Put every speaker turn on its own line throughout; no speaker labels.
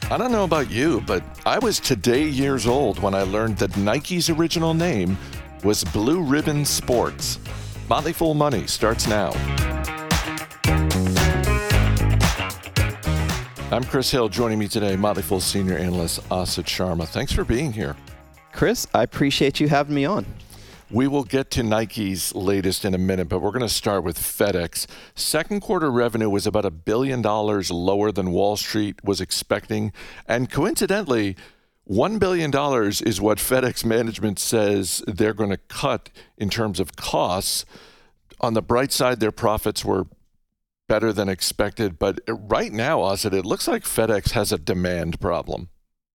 I don't know about you, but I was today years old when I learned that Nike's original name was Blue Ribbon Sports. Motley Fool Money starts now. I'm Chris Hill. Joining me today, Motley Fool senior analyst Asit Sharma. Thanks for being here.
Chris, I appreciate you having me on.
We will get to Nike's latest in a minute, but we're going to start with FedEx. Second quarter revenue was about $1 billion lower than Wall Street was expecting. And coincidentally, $1 billion is what FedEx management says they're going to cut in terms of costs. On the bright side, their profits were better than expected. But right now, Asit, it looks like FedEx has a demand problem.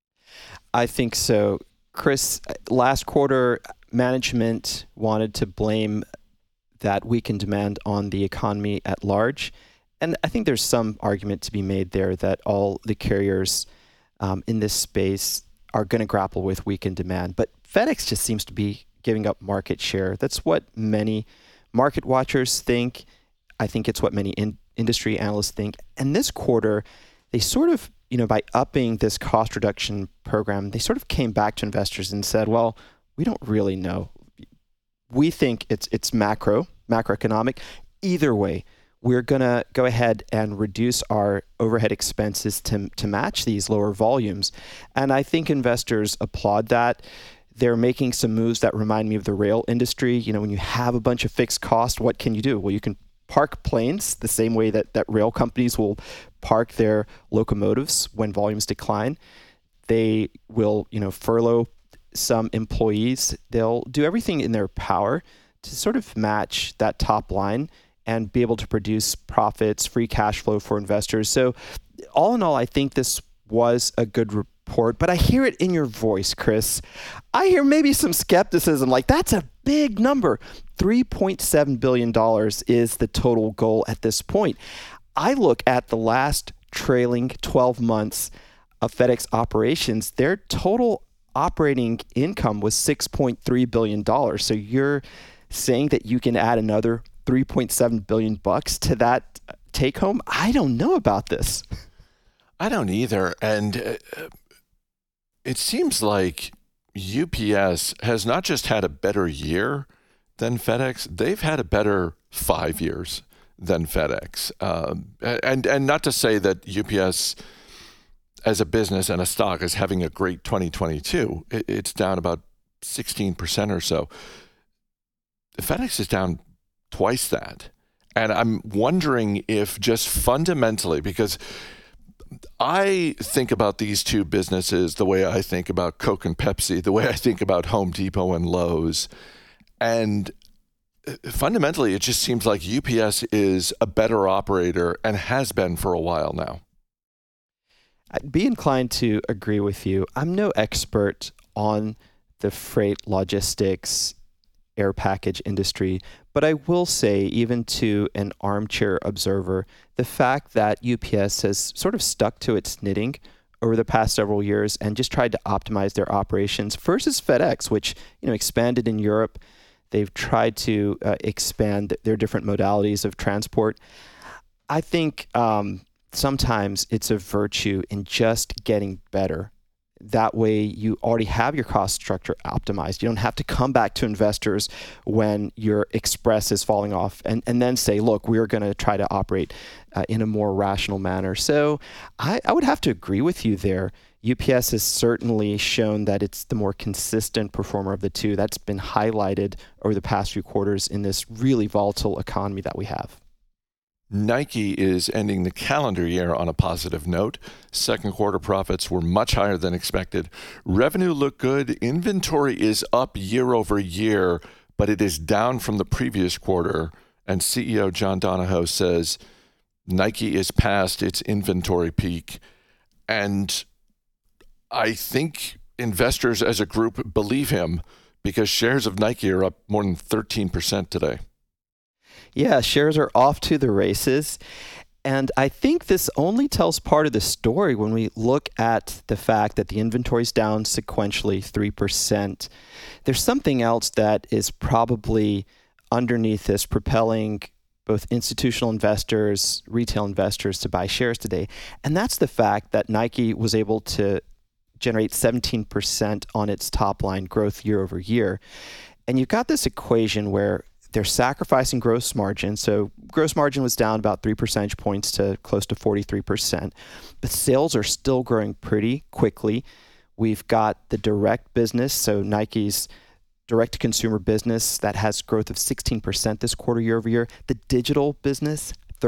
I think so. Chris, last quarter, management wanted to blame that weakened demand on the economy at large. And I think there's some argument to be made there that all the carriers in this space are going to grapple with weakened demand. But FedEx just seems to be giving up market share. That's what many market watchers think. I think it's what many industry analysts think. And this quarter, they sort of, by upping this cost reduction program, they sort of came back to investors and said, well, we don't really know. We think it's macroeconomic. Either way, we're going to go ahead and reduce our overhead expenses to match these lower volumes. And I think investors applaud that. They're making some moves that remind me of the rail industry. When you have a bunch of fixed costs, what can you do? Well, you can park planes the same way that rail companies will park their locomotives when volumes decline. They will, furlough some employees. They'll do everything in their power to sort of match that top line and be able to produce profits, free cash flow for investors. So all in all, I think this was a good report, but I hear it in your voice, Chris. I hear maybe some skepticism, like that's a big number. $3.7 billion is the total goal at this point. I look at the last trailing 12 months of FedEx operations, their total operating income was $6.3 billion. So you're saying that you can add another $3.7 billion to that take home? I don't know about this.
I don't either. And it seems like UPS has not just had a better year than FedEx, they've had a better 5 years than FedEx. And not to say that UPS as a business and a stock is having a great 2022. It's down about 16% or so. FedEx is down twice that. And I'm wondering if just fundamentally, because I think about these two businesses the way I think about Coke and Pepsi, the way I think about Home Depot and Lowe's. And fundamentally, it just seems like UPS is a better operator and has been for a while now.
I'd be inclined to agree with you. I'm no expert on the freight logistics air package industry, but I will say, even to an armchair observer, the fact that UPS has sort of stuck to its knitting over the past several years and just tried to optimize their operations versus FedEx, which expanded in Europe. They've tried to expand their different modalities of transport. I think sometimes it's a virtue in just getting better. That way you already have your cost structure optimized. You don't have to come back to investors when your express is falling off and then say, look, we're going to try to operate in a more rational manner. So I would have to agree with you there. UPS has certainly shown that it's the more consistent performer of the two. That's been highlighted over the past few quarters in this really volatile economy that we have.
Nike is ending the calendar year on a positive note. Second quarter profits were much higher than expected. Revenue looked good. Inventory is up year over year, but it is down from the previous quarter. And CEO John Donahoe says Nike is past its inventory peak. And I think investors as a group believe him because shares of Nike are up more than 13% today.
Yeah, shares are off to the races. And I think this only tells part of the story when we look at the fact that the inventory is down sequentially 3%. There's something else that is probably underneath this propelling both institutional investors, retail investors to buy shares today. And that's the fact that Nike was able to generate 17% on its top line growth year over year. And you've got this equation where they're sacrificing gross margin. So gross margin was down about 3 percentage points to close to 43%. But sales are still growing pretty quickly. We've got the direct business, so Nike's direct-to-consumer business that has growth of 16% this quarter year over year. The digital business,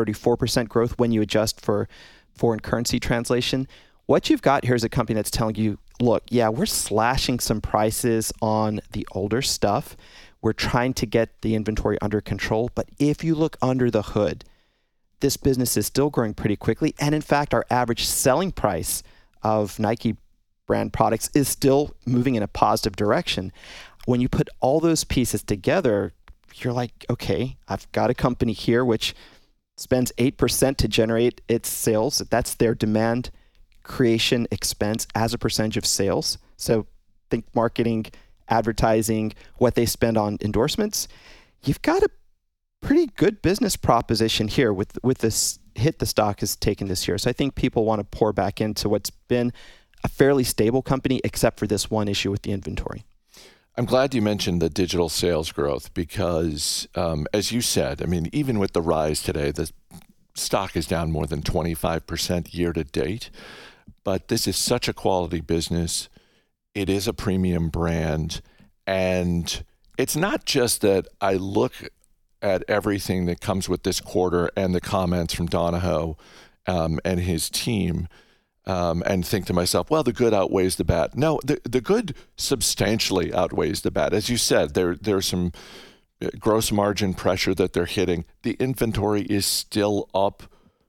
34% growth when you adjust for foreign currency translation. What you've got here is a company that's telling you, look, yeah, we're slashing some prices on the older stuff. We're trying to get the inventory under control. But if you look under the hood, this business is still growing pretty quickly. And in fact, our average selling price of Nike brand products is still moving in a positive direction. When you put all those pieces together, you're like, okay, I've got a company here which spends 8% to generate its sales. That's their demand creation expense as a percentage of sales. So think marketing, advertising, what they spend on endorsements. You've got a pretty good business proposition here with this hit the stock has taken this year. So I think people want to pour back into what's been a fairly stable company, except for this one issue with the inventory.
I'm glad you mentioned the digital sales growth because, as you said, I mean, even with the rise today, the stock is down more than 25% year to date. But this is such a quality business. It is a premium brand. And it's not just that I look at everything that comes with this quarter and the comments from Donahoe and his team and think to myself, well, the good outweighs the bad. No, the good substantially outweighs the bad. As you said, there's some gross margin pressure that they're hitting. The inventory is still up.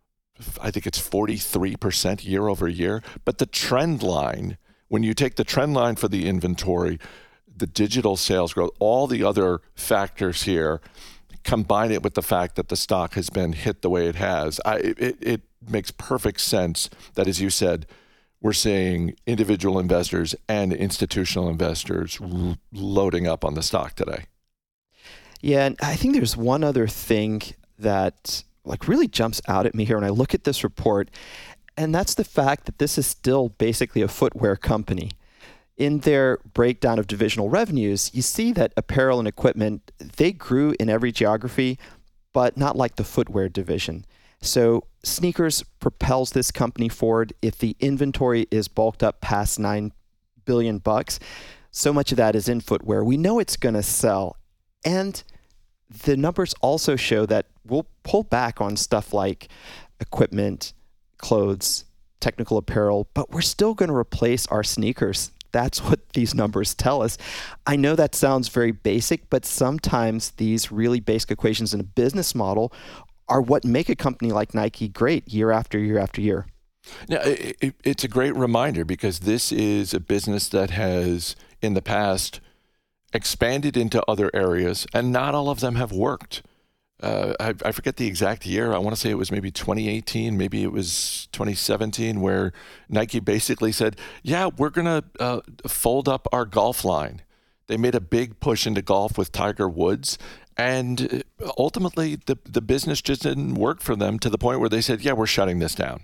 I think it's 43% year over year. But the trend line, when you take the trend line for the inventory, the digital sales growth, all the other factors here, combine it with the fact that the stock has been hit the way it has, it makes perfect sense that, as you said, we're seeing individual investors and institutional investors loading up on the stock today.
Yeah, and I think there's one other thing that really jumps out at me here when I look at this report, and that's the fact that this is still basically a footwear company. In their breakdown of divisional revenues, you see that apparel and equipment, they grew in every geography, but not like the footwear division. So sneakers propels this company forward. If the inventory is bulked up past $9 billion, so much of that is in footwear. We know it's going to sell. And the numbers also show that we'll pull back on stuff like equipment, clothes, technical apparel, but we're still going to replace our sneakers. That's what these numbers tell us. I know that sounds very basic, but sometimes these really basic equations in a business model are what make a company like Nike great year after year after year.
Now, it's a great reminder because this is a business that has, in the past, expanded into other areas, and not all of them have worked. I forget the exact year. I want to say it was maybe 2018, maybe it was 2017, where Nike basically said, yeah, we're going to fold up our golf line. They made a big push into golf with Tiger Woods. And ultimately, the business just didn't work for them to the point where they said, yeah, we're shutting this down.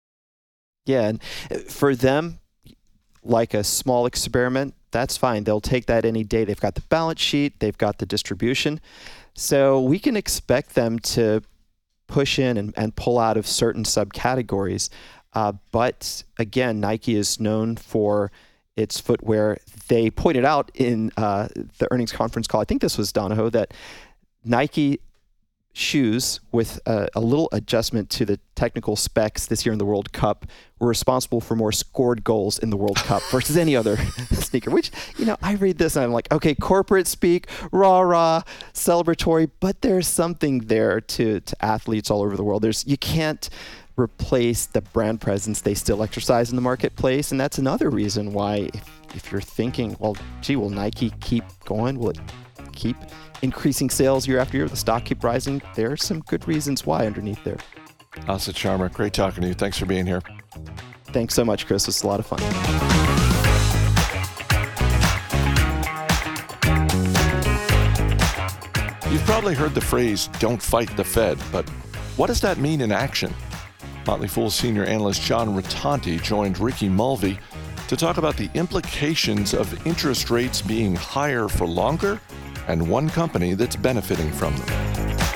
Yeah, and for them, like a small experiment, that's fine. They'll take that any day. They've got the balance sheet. They've got the distribution. So we can expect them to push in and pull out of certain subcategories. But again, Nike is known for its footwear. They pointed out in the earnings conference call, I think this was Donahoe, that Nike shoes, with a little adjustment to the technical specs this year in the World Cup, were responsible for more scored goals in the World Cup versus any other sneaker, which, I read this and I'm like, okay, corporate speak, rah, celebratory, but there's something there to athletes all over the world. You can't replace the brand presence they still exercise in the marketplace. And that's another reason why if you're thinking, well, gee, will Nike keep going? Will it keep increasing sales year after year? Will the stock keep rising? There are some good reasons why underneath there.
Asit Sharma, great talking to you. Thanks for being here.
Thanks so much, Chris. It's a lot of fun.
You've You've probably heard the phrase, "don't fight the Fed," but what does that mean in action? Motley Fool senior analyst John Rotonti joined Ricky Mulvey to talk about the implications of interest rates being higher for longer and one company that's benefiting from them.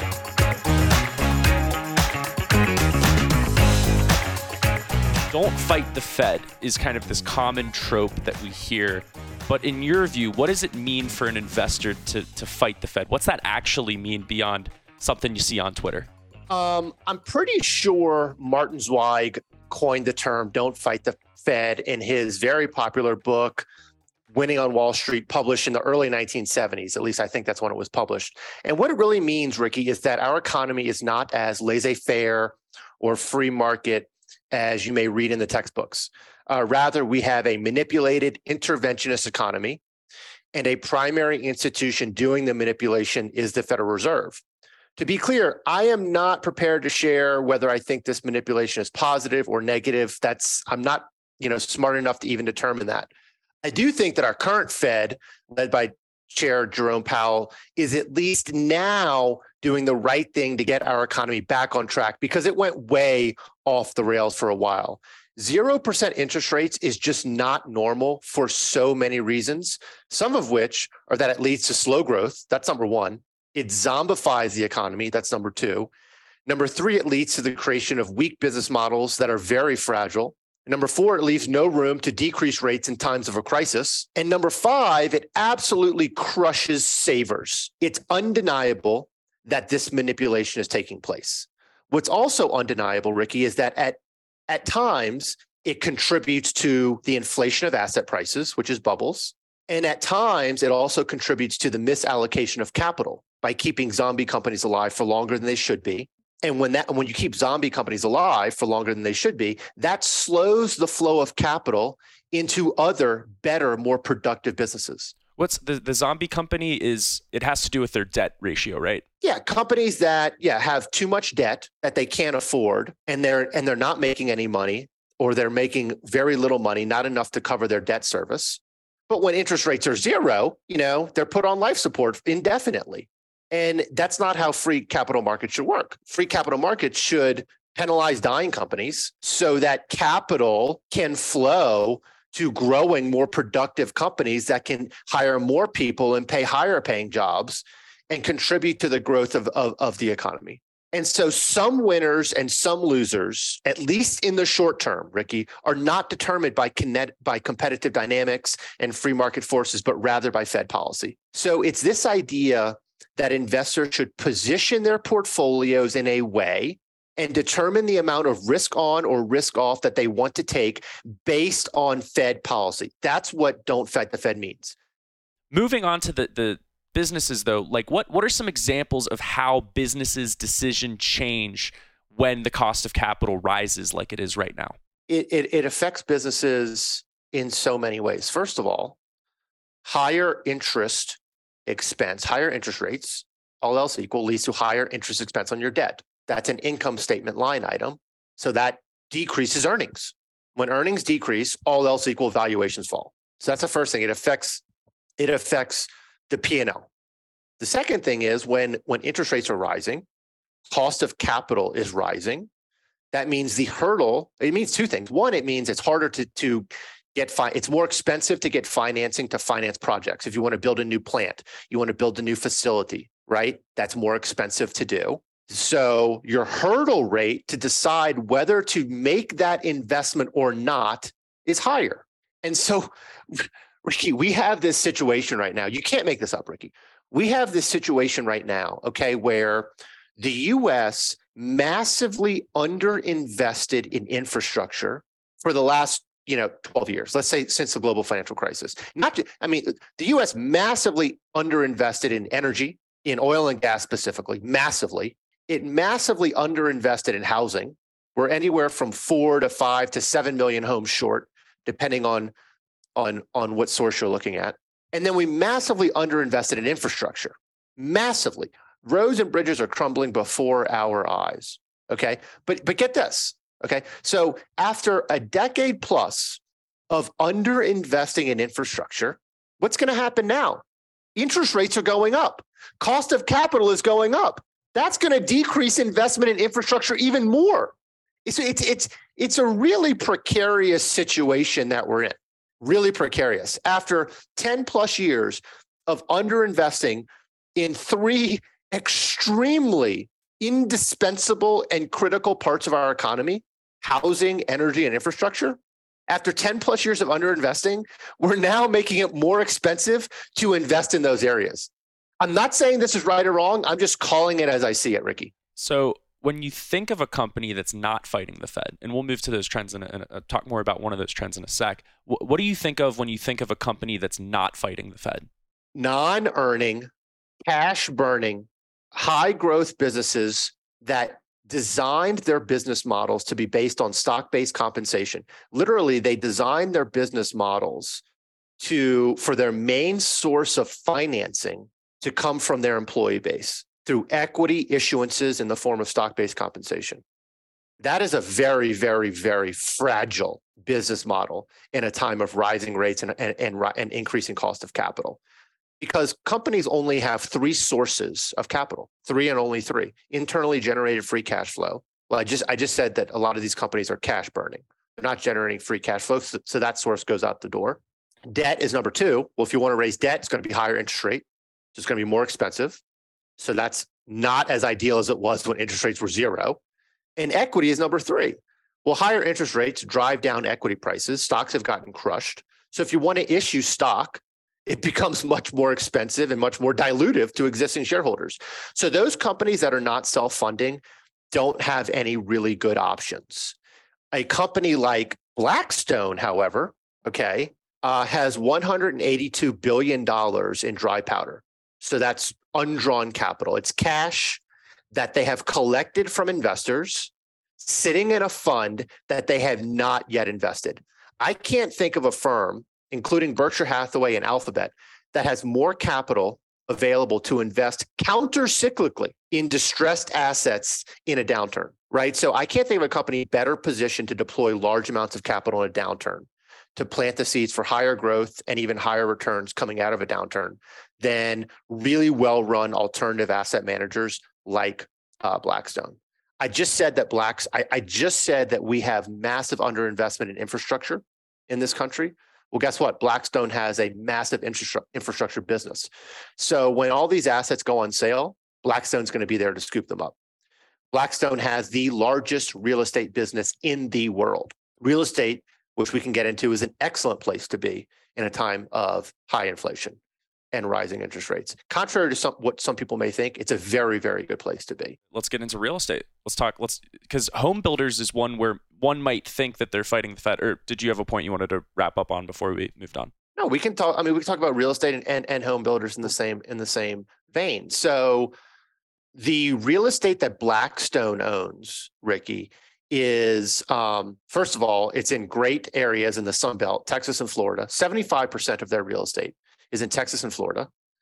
Don't fight the Fed is kind of this common trope that we hear. But in your view, what does it mean for an investor to fight the Fed? What's that actually mean beyond something you see on Twitter?
I'm pretty sure Martin Zweig coined the term "don't fight the Fed" in his very popular book, Winning on Wall Street, published in the early 1970s. At least I think that's when it was published. And what it really means, Ricky, is that our economy is not as laissez-faire or free market as you may read in the textbooks. Rather, we have a manipulated interventionist economy, and a primary institution doing the manipulation is the Federal Reserve. To be clear, I am not prepared to share whether I think this manipulation is positive or negative. I'm not, smart enough to even determine that. I do think that our current Fed, led by Chair Jerome Powell, is at least now doing the right thing to get our economy back on track, because it went way off the rails for a while. 0% interest rates is just not normal for so many reasons, some of which are that it leads to slow growth. That's number one. It zombifies the economy. That's number two. Number three, it leads to the creation of weak business models that are very fragile. Number four, it leaves no room to decrease rates in times of a crisis. And number five, it absolutely crushes savers. It's undeniable that this manipulation is taking place. What's also undeniable, Ricky, is that at times it contributes to the inflation of asset prices, which is bubbles. And at times it also contributes to the misallocation of capital by keeping zombie companies alive for longer than they should be. And when you keep zombie companies alive for longer than they should be, that slows the flow of capital into other, better, more productive businesses.
What's the zombie company is? It has to do with their debt ratio, right?
Yeah, companies that have too much debt that they can't afford, and they're not making any money, or they're making very little money, not enough to cover their debt service. But when interest rates are zero, they're put on life support indefinitely. And that's not how free capital markets should work. Free capital markets should penalize dying companies so that capital can flow to growing, more productive companies that can hire more people and pay higher paying jobs and contribute to the growth of the economy. And so some winners and some losers, at least in the short term, Ricky, are not determined by competitive dynamics and free market forces, but rather by Fed policy. So it's this idea that investors should position their portfolios in a way and determine the amount of risk on or risk off that they want to take based on Fed policy. That's what "don't fight the Fed" means.
Moving on to the businesses, though, like what are some examples of how businesses' decision change when the cost of capital rises like it is right now?
It affects businesses in so many ways. First of all, higher interest rates, all else equal, leads to higher interest expense on your debt. That's an income statement line item. So that decreases earnings. When earnings decrease, all else equal, valuations fall. So that's the first thing. It affects the P&L. The second thing is when interest rates are rising, cost of capital is rising. That means it means two things. One, it means it's harder to get it's more expensive to get financing to finance projects. If you want to build a new plant, you want to build a new facility, right? That's more expensive to do. So your hurdle rate to decide whether to make that investment or not is higher. And so, Ricky, we have this situation right now. You can't make this up, Ricky. We have this situation right now, okay, where the U.S. massively underinvested in infrastructure for the last 12 years, let's say since the global financial crisis. The U.S. massively underinvested in energy, in oil and gas specifically, massively. It massively underinvested in housing. We're anywhere from 4 to 5 to 7 million homes short, depending on what source you're looking at. And then we massively underinvested in infrastructure, massively. Roads and bridges are crumbling before our eyes. Okay, but get this. Okay, so after a decade plus of underinvesting in infrastructure, what's going to happen now? Interest rates are going up. Cost of capital is going up. That's going to decrease investment in infrastructure even more. It's a really precarious situation that we're in. Really precarious. After 10 plus years of underinvesting in three extremely indispensable and critical parts of our economy, housing, energy, and infrastructure, after 10 plus years of underinvesting, we're now making it more expensive to invest in those areas. I'm not saying this is right or wrong. I'm just calling it as I see it, Ricky.
So when you think of a company that's not fighting the Fed, and we'll move to those trends and talk more about one of those trends in a sec, what do you think of when you think of a company that's not fighting the Fed?
Non-earning, cash-burning, high-growth businesses that designed their business models to be based on stock-based compensation. Literally, they designed their business models for their main source of financing to come from their employee base through equity issuances in the form of stock-based compensation. That is a very, very, very fragile business model in a time of rising rates and increasing cost of capital. Because companies only have three sources of capital, three and only three: internally generated free cash flow. Well, I just said that a lot of these companies are cash burning. They're not generating free cash flow, so that source goes out the door. Debt is number two. Well, if you want to raise debt, it's going to be higher interest rate. So it's going to be more expensive. So that's not as ideal as it was when interest rates were zero. And equity is number three. Well, higher interest rates drive down equity prices. Stocks have gotten crushed. So if you want to issue stock, it becomes much more expensive and much more dilutive to existing shareholders. So those companies that are not self-funding don't have any really good options. A company like Blackstone, however, has $182 billion in dry powder. So that's undrawn capital. It's cash that they have collected from investors sitting in a fund that they have not yet invested. I can't think of a firm, including Berkshire Hathaway and Alphabet, that has more capital available to invest counter-cyclically in distressed assets in a downturn, right? So I can't think of a company better positioned to deploy large amounts of capital in a downturn to plant the seeds for higher growth and even higher returns coming out of a downturn than really well-run alternative asset managers like Blackstone. I just said that we have massive underinvestment in infrastructure in this country. Well, guess what? Blackstone has a massive infrastructure business. So when all these assets go on sale, Blackstone's going to be there to scoop them up. Blackstone has the largest real estate business in the world. Real estate, which we can get into, is an excellent place to be in a time of high inflation and rising interest rates. Contrary to what some people may think, it's a very, very good place to be.
Let's get into real estate. Because home builders is one where one might think that they're fighting the Fed. Or did you have a point you wanted to wrap up on before we moved on?
No, we can talk. We can talk about real estate and home builders in the same vein. So the real estate that Blackstone owns, Ricky, is first of all, it's in great areas in the Sun Belt, Texas and Florida. 75% of their real estate is in Texas and Florida,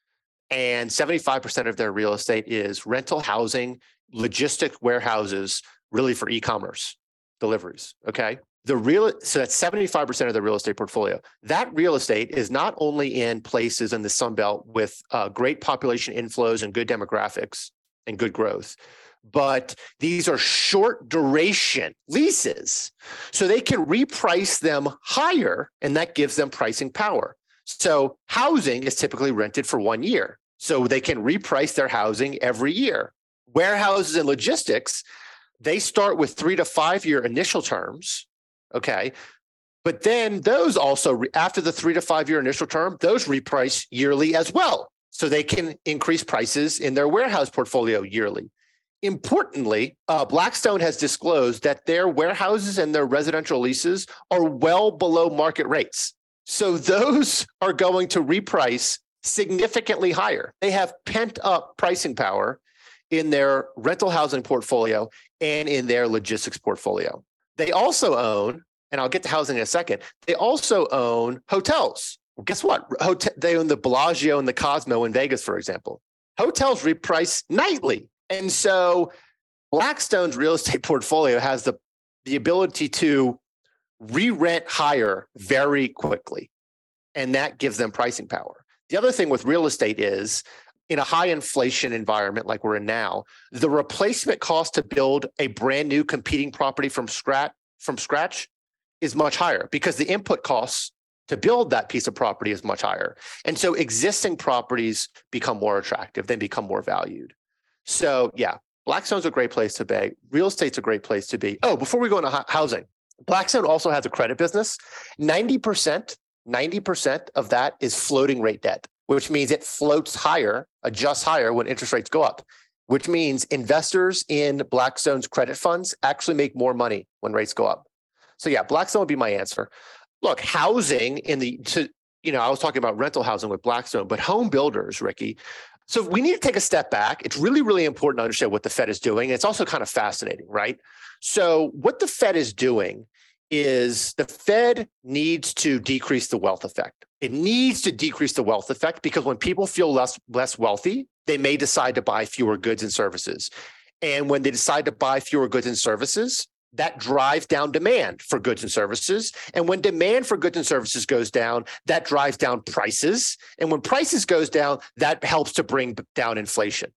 and 75% of their real estate is rental housing, logistic warehouses, really for e-commerce deliveries. Okay, so that's 75% of the real estate portfolio. That real estate is not only in places in the Sun Belt with great population inflows and good demographics and good growth, but these are short duration leases, so they can reprice them higher, and that gives them pricing power. So housing is typically rented for 1 year, so they can reprice their housing every year. Warehouses and logistics, they start with 3 to 5 year initial terms, okay? But then those also, after the 3 to 5 year initial term, those reprice yearly as well. So they can increase prices in their warehouse portfolio yearly. Importantly, Blackstone has disclosed that their warehouses and their residential leases are well below market rates. So those are going to reprice significantly higher. They have pent up pricing power in their rental housing portfolio and in their logistics portfolio. They also own, and I'll get to housing in a second, they also own hotels. Well, guess what? They own the Bellagio and the Cosmo in Vegas, for example. Hotels reprice nightly. And so Blackstone's real estate portfolio has the ability to re-rent higher very quickly. And that gives them pricing power. The other thing with real estate is, in a high inflation environment like we're in now, the replacement cost to build a brand new competing property from scratch is much higher because the input costs to build that piece of property is much higher. And so existing properties become more attractive, they become more valued. So yeah, Blackstone's a great place to be. Real estate's a great place to be. Oh, before we go into housing, Blackstone also has a credit business. 90% of that is floating rate debt, which means it floats higher, adjusts higher when interest rates go up, which means investors in Blackstone's credit funds actually make more money when rates go up. So yeah, Blackstone would be my answer. Look, housing I was talking about rental housing with Blackstone, but home builders, Ricky. So we need to take a step back. It's really, really important to understand what the Fed is doing. It's also kind of fascinating, right? So what the Fed is doing is the Fed needs to decrease the wealth effect. It needs to decrease the wealth effect because when people feel less wealthy, they may decide to buy fewer goods and services. And when they decide to buy fewer goods and services, that drives down demand for goods and services. And when demand for goods and services goes down, that drives down prices. And when prices goes down, that helps to bring down inflation.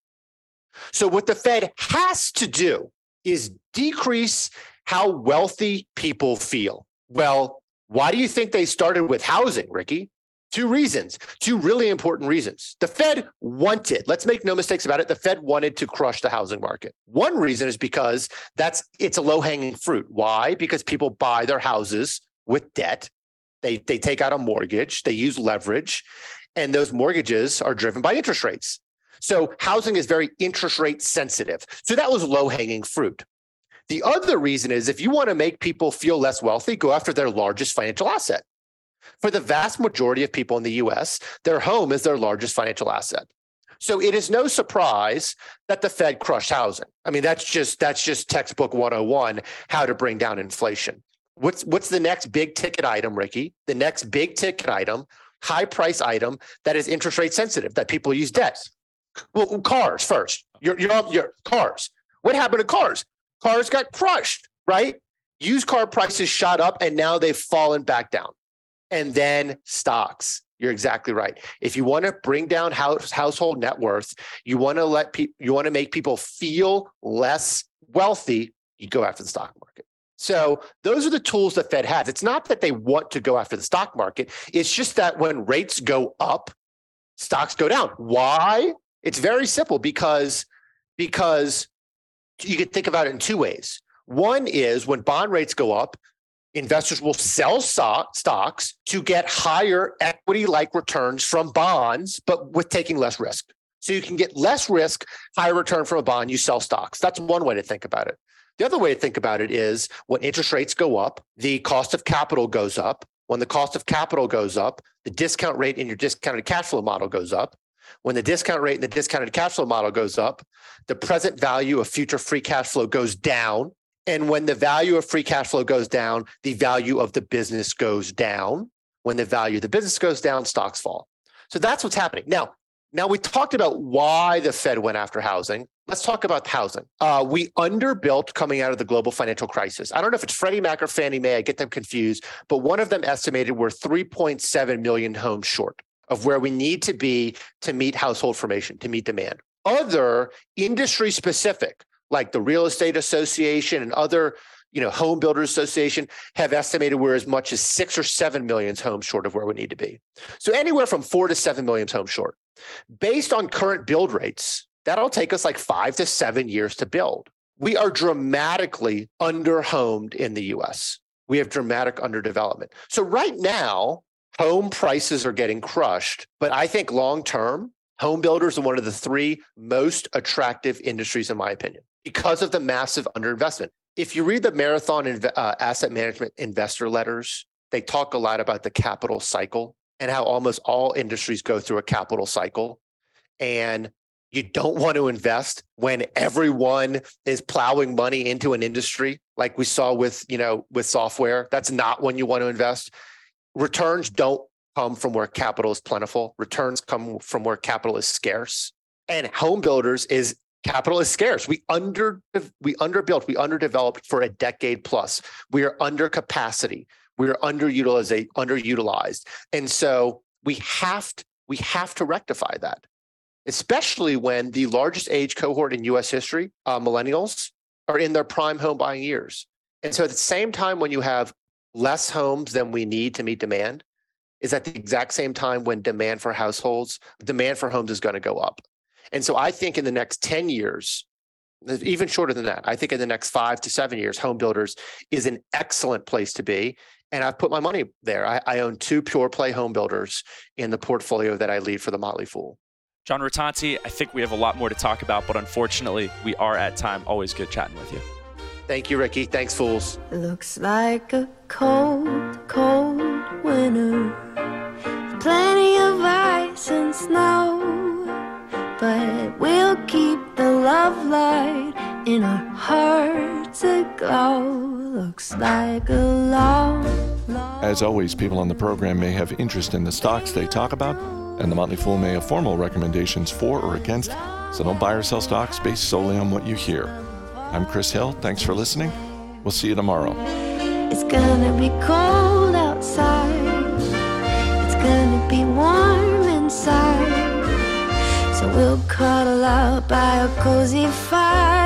So what the Fed has to do is decrease how wealthy people feel. Well, why do you think they started with housing, Ricky? Two reasons, two really important reasons. The Fed wanted, let's make no mistakes about it, the Fed wanted to crush the housing market. One reason is because it's a low-hanging fruit. Why? Because people buy their houses with debt. They take out a mortgage, they use leverage, and those mortgages are driven by interest rates. So housing is very interest rate sensitive. So that was low-hanging fruit. The other reason is if you want to make people feel less wealthy, go after their largest financial asset. For the vast majority of people in the US, their home is their largest financial asset. So it is no surprise that the Fed crushed housing. I mean, that's just textbook 101, how to bring down inflation. What's the next big ticket item, Ricky? The next big ticket item, high price item that is interest rate sensitive, that people use debt. Well, cars first. Your cars. What happened to cars? Cars got crushed, right? Used car prices shot up and now they've fallen back down. And then stocks. You're exactly right. If you want to bring down household net worth, you want to make people feel less wealthy, you go after the stock market. So those are the tools the Fed has. It's not that they want to go after the stock market. It's just that when rates go up, stocks go down. Why? It's very simple because you can think about it in two ways. One is when bond rates go up, investors will sell stocks to get higher equity-like returns from bonds, but with taking less risk. So you can get less risk, higher return from a bond, you sell stocks. That's one way to think about it. The other way to think about it is when interest rates go up, the cost of capital goes up. When the cost of capital goes up, the discount rate in your discounted cash flow model goes up. When the discount rate in the discounted cash flow model goes up, the present value of future free cash flow goes down. And when the value of free cash flow goes down, the value of the business goes down. When the value of the business goes down, stocks fall. So that's what's happening. Now we talked about why the Fed went after housing. Let's talk about housing. We underbuilt coming out of the global financial crisis. I don't know if it's Freddie Mac or Fannie Mae, I get them confused, but one of them estimated we're 3.7 million homes short of where we need to be to meet household formation, to meet demand. Other industry specific, like the Real Estate Association and other, home builders association have estimated we're as much as 6 or 7 million homes short of where we need to be. So anywhere from 4 to 7 million homes short. Based on current build rates, that'll take us like 5 to 7 years to build. We are dramatically underhomed in the US. We have dramatic underdevelopment. So right now, home prices are getting crushed, but I think long-term, home builders are one of the 3 most attractive industries, in my opinion, because of the massive underinvestment. If you read the Marathon Asset Management investor letters, they talk a lot about the capital cycle and how almost all industries go through a capital cycle. And you don't want to invest when everyone is plowing money into an industry, like we saw with software. That's not when you want to invest. Returns don't come from where capital is plentiful. Returns come from where capital is scarce. And home builders capital is scarce. We underbuilt, we underdeveloped for a decade plus. We are under capacity. We are underutilized. And so we have We have to rectify that, especially when the largest age cohort in U.S. history, millennials, are in their prime home buying years. And so at the same time, when you have less homes than we need to meet demand, is at the exact same time when demand for homes is going to go up. And so I think in the next 10 years, even shorter than that, I think in the next 5 to 7 years, home builders is an excellent place to be. And I've put my money there. I own 2 pure play home builders in the portfolio that I lead for the Motley Fool.
John Rotonti, I think we have a lot more to talk about, but unfortunately, we are at time. Always good chatting with you.
Thank you, Ricky. Thanks, fools.
Looks like a cold, cold winter. Plenty of ice and snow. But we'll keep the love light in our hearts aglow. Looks like a long, long...
As always, people on the program may have interest in the stocks they talk about, and the Motley Fool may have formal recommendations for or against, so don't buy or sell stocks based solely on what you hear. I'm Chris Hill. Thanks for listening. We'll see you tomorrow.
It's gonna be cold outside. It's gonna be warm inside. So we'll cuddle out by a cozy fire.